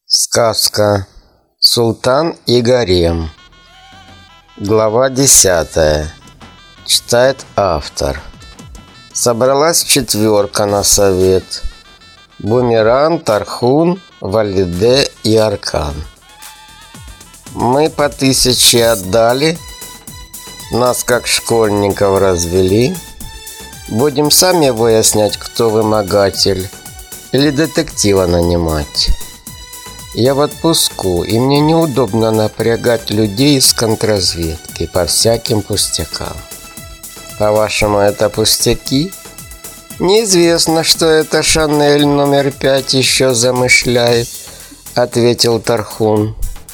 Сказка «Султан и гарем». Глава 10. Читает автор. Собралась четверка на совет: Бумеран, Тархун, Валиде и Аркан. Мы по 1000 отдали, нас как школьников развели. Будем сами выяснять, кто вымогатель, или детектива нанимать. Я в отпуску, и мне неудобно напрягать людей из контрразведки по всяким пустякам. По-вашему, это пустяки? Неизвестно, что это Шанель номер 5 еще замышляет, ответил Тархун.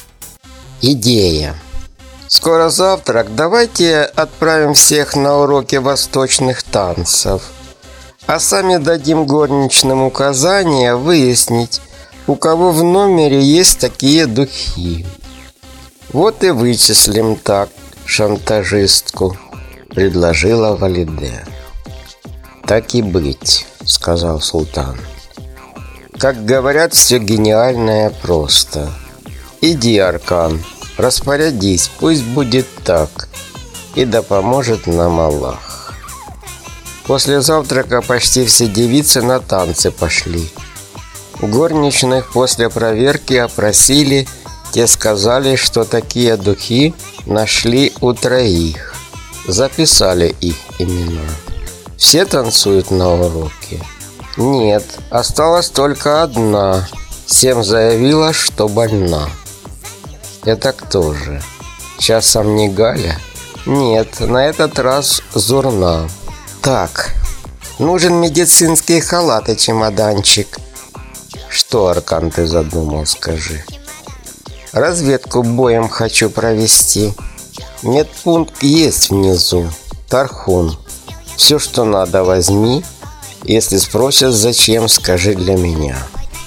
Идея. Скоро завтрак, давайте отправим всех на уроки восточных танцев, а сами дадим горничным указания выяснить, у кого в номере есть такие духи. Вот и вычислим так шантажистку, предложила Валиде. Так и быть, сказал султан. Как говорят, все гениальное просто. Иди, Аркан, распорядись, пусть будет так, и да поможет нам Аллах. После завтрака почти все девицы на танцы пошли. Горничных после проверки опросили, те сказали, что такие духи нашли у 3. Записали их имена. Все танцуют на уроке? Нет, осталась только одна. Всем заявила, что больна. Это кто же? Часом не Галя? Нет, на этот раз Зурна. Так, нужен медицинский халат и чемоданчик. Что, Аркан, ты задумал, скажи? Разведку боем хочу провести. Медпункт есть внизу. Тархун, все, что надо, возьми. Если спросят, зачем, скажи для меня.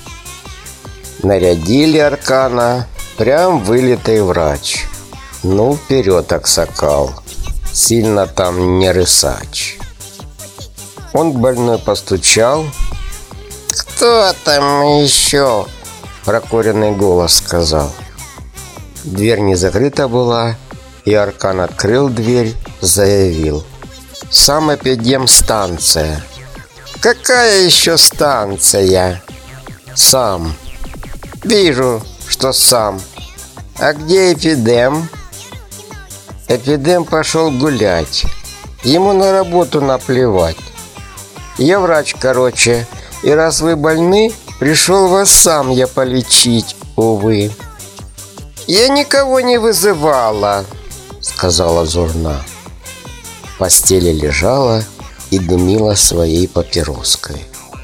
Нарядили Аркана. Прям вылитый врач. Ну, вперед, Аксакал. Сильно там не рысач. Он к больной постучал. «Кто там еще?» – прокуренный голос сказал. Дверь не закрыта была, и Аркан открыл дверь, заявил: «Сам эпидемстанция». «Какая еще станция?» «Сам». «Вижу, что сам. А где эпидем?» Эпидем пошел гулять. Ему на работу наплевать. Я врач, короче. И раз вы больны, пришел вас сам я полечить, увы. Я никого не вызывала, сказала Зурна. В постели лежала и дымила своей папироской.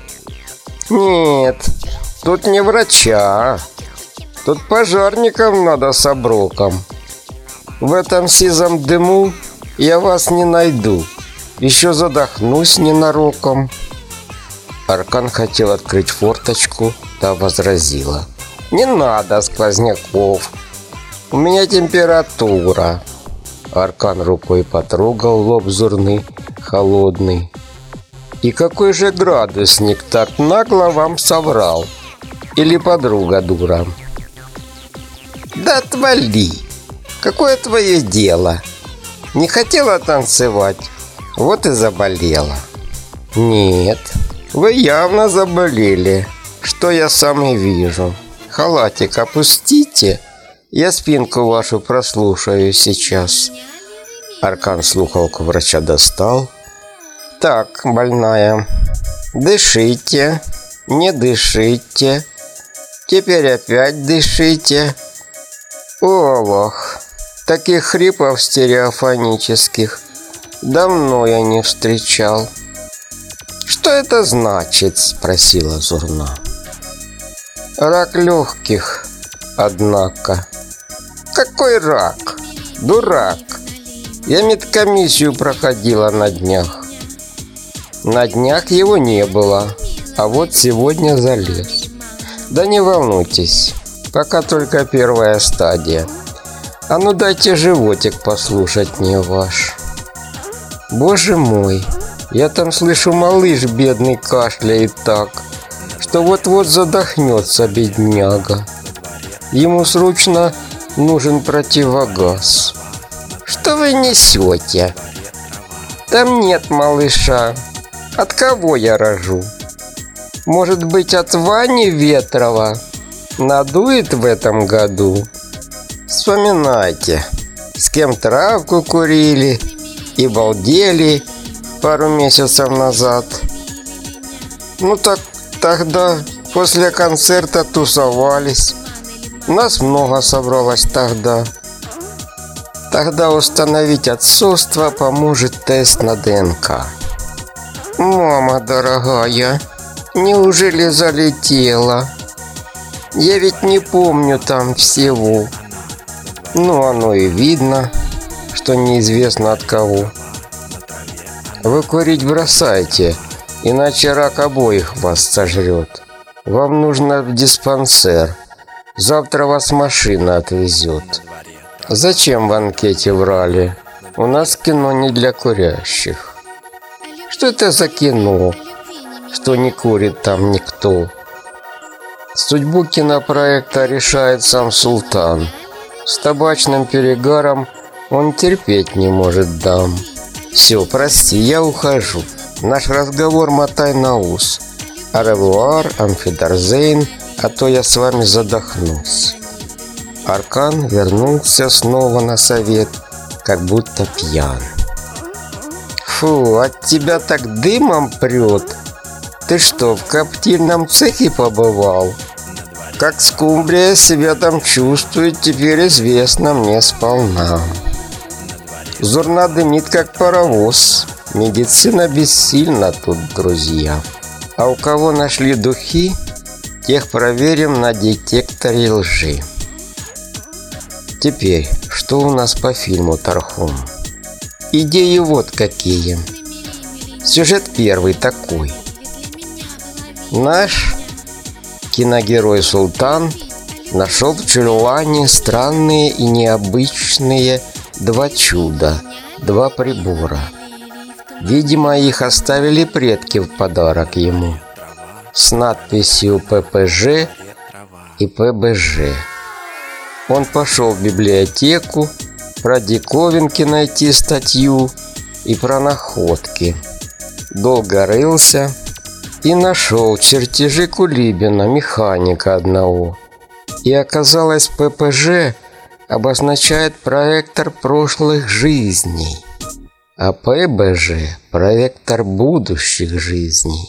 Нет, тут не врача. Тут пожарникам надо с оброком. В этом сизом дыму я вас не найду. Еще задохнусь ненароком. Аркан хотел открыть форточку, та возразила: «Не надо сквозняков, у меня температура». Аркан рукой потрогал лоб Зурны, холодный. «И какой же градусник так нагло вам соврал? Или подруга дура?» «Да отвали! Какое твое дело? Не хотела танцевать, вот и заболела». «Нет, вы явно заболели, что я сам и вижу. Халатик опустите, я спинку вашу прослушаю сейчас». Аркан слухавку врача достал. «Так, больная, дышите, не дышите, теперь опять дышите». Ох, таких хрипов стереофонических давно я не встречал. «Что это значит?» – спросила Зурна. «Рак легких, однако». «Какой рак? Дурак! Я медкомиссию проходила на днях». «На днях его не было, а вот сегодня залез». «Да не волнуйтесь, пока только первая стадия. А ну дайте животик послушать мне ваш». «Боже мой! Я там слышу, малыш бедный кашляет так, что вот-вот задохнется, бедняга. Ему срочно нужен противогаз. Что вы несете? Там нет малыша. От кого я рожу? Может быть, от Вани Ветрова? Надует в этом году? Вспоминайте, с кем травку курили и балдели пару месяцев назад. Ну так тогда после концерта тусовались. Нас много собралось тогда. Тогда установить отцовство поможет тест на ДНК. Мама дорогая, неужели залетела? Я ведь не помню там всего. Ну, оно и видно, что неизвестно от кого. Вы курить бросайте, иначе рак обоих вас сожрет. Вам нужно в диспансер. Завтра вас машина отвезет. Зачем в анкете врали? У нас кино не для курящих. Что это за кино, что не курит там никто? Судьбу кинопроекта решает сам султан. С табачным перегаром он терпеть не может дам. Все, прости, я ухожу. Наш разговор мотай на ус. Аревуар, амфидарзейн, а то я с вами задохнусь. Аркан вернулся снова на совет, как будто пьян. Фу, от тебя так дымом прет. Ты что, в коптильном цехе побывал? Как скумбрия себя там чувствует, теперь известно мне сполна. Зурна дымит, как паровоз. Медицина бессильна тут, друзья. А у кого нашли духи, тех проверим на детекторе лжи. Теперь, что у нас по фильму «Тархун»? Идеи вот какие. Сюжет первый такой. Наш киногерой Султан нашел в чулане странные и необычные два чуда, два прибора. Видимо, их оставили предки в подарок ему, с надписью ППЖ и ПБЖ. Он пошел в библиотеку про диковинки найти статью и про находки. Долго рылся и нашел чертежи Кулибина, механика одного. И оказалось, ППЖ обозначает проектор прошлых жизней, а ПБЖ – проектор будущих жизней.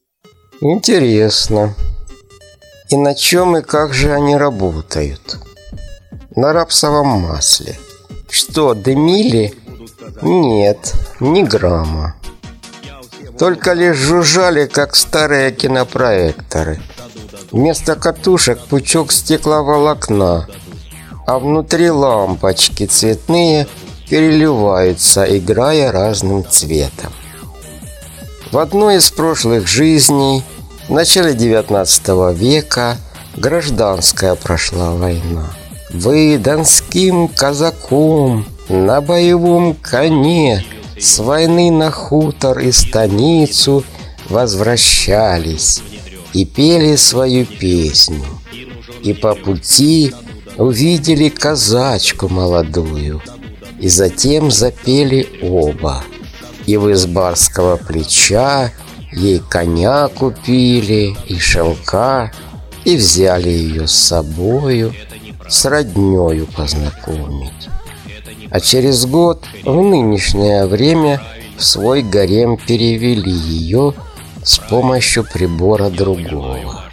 Интересно. И на чем и как же они работают? На рапсовом масле. Что, дымили? Нет, ни грамма. Только лишь жужжали, как старые кинопроекторы. Вместо катушек пучок стекловолокна, а внутри лампочки цветные переливаются, играя разным цветом. В одной из прошлых жизней, в начале 19 века, гражданская прошла война. Вы донским казаком на боевом коне с войны на хутор и станицу возвращались и пели свою песню. И по пути увидели казачку молодую, и затем запели оба. И вы с барского плеча ей коня купили и шелка, и взяли ее с собою, с роднёю познакомить. А через год в нынешнее время в свой гарем перевели ее с помощью прибора другого.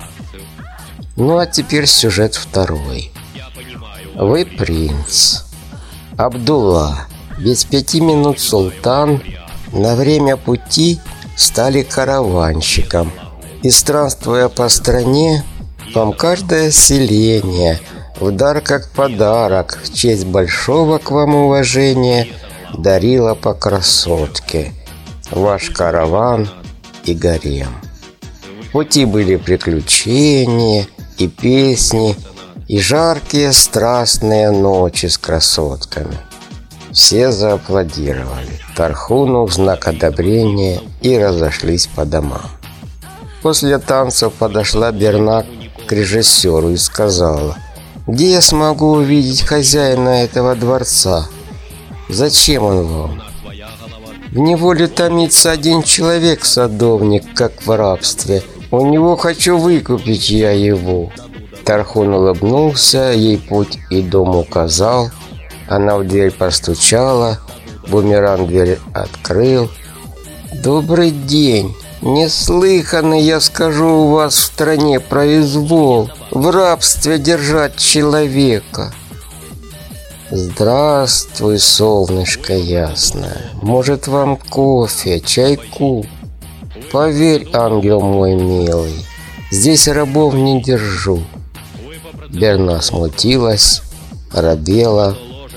Ну а теперь сюжет второй. Вы принц. Абдулла, без 5 минут султан, на время пути стали караванщиком. И странствуя по стране, вам каждое селение в дар как подарок в честь большого к вам уважения дарила по красотке ваш караван и гарем. В пути были приключения и песни, и жаркие страстные ночи с красотками. Все зааплодировали Тархуну в знак одобрения и разошлись по домам. После танцев подошла Бернак к режиссеру и сказала: Где я смогу увидеть хозяина этого дворца? Зачем он вам? В неволе томится один человек, садовник, как в рабстве. У него хочу выкупить я его. Тархун улыбнулся, ей путь и дом указал. Она в дверь постучала, Бумеранг дверь открыл. «Добрый день! Неслыханный, я скажу, у вас в стране произвол, в рабстве держать человека». «Здравствуй, солнышко ясное. Может, вам кофе, чайку?» «Поверь, ангел мой милый, здесь рабов не держу». Берна смутилась, робела.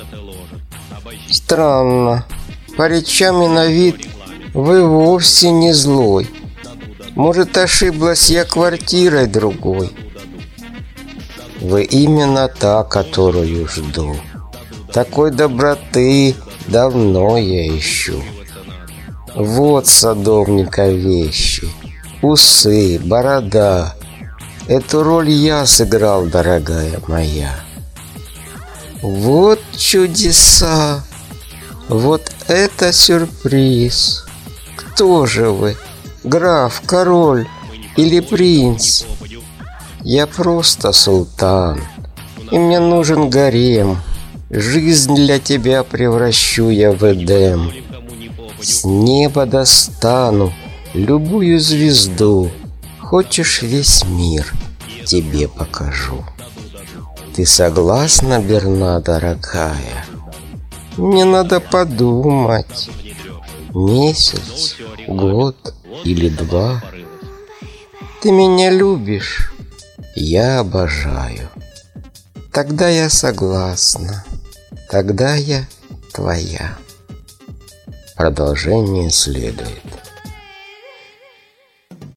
«Странно. По речам и на вид вы вовсе не злой. Может, ошиблась я квартирой другой?» «Вы именно та, которую жду. Такой доброты давно я ищу. Вот садовника вещи, усы, борода. Эту роль я сыграл, дорогая моя». «Вот чудеса! Вот это сюрприз! Кто же вы? Граф, король или принц?» «Я просто султан, и мне нужен гарем. Жизнь для тебя превращу я в Эдем. С неба достану любую звезду. Хочешь, весь мир тебе покажу. Ты согласна, Берна, дорогая?» «Мне надо подумать. Месяц, год или два. Ты меня любишь?» «Я обожаю». «Тогда я согласна. Тогда я твоя». Продолжение следует.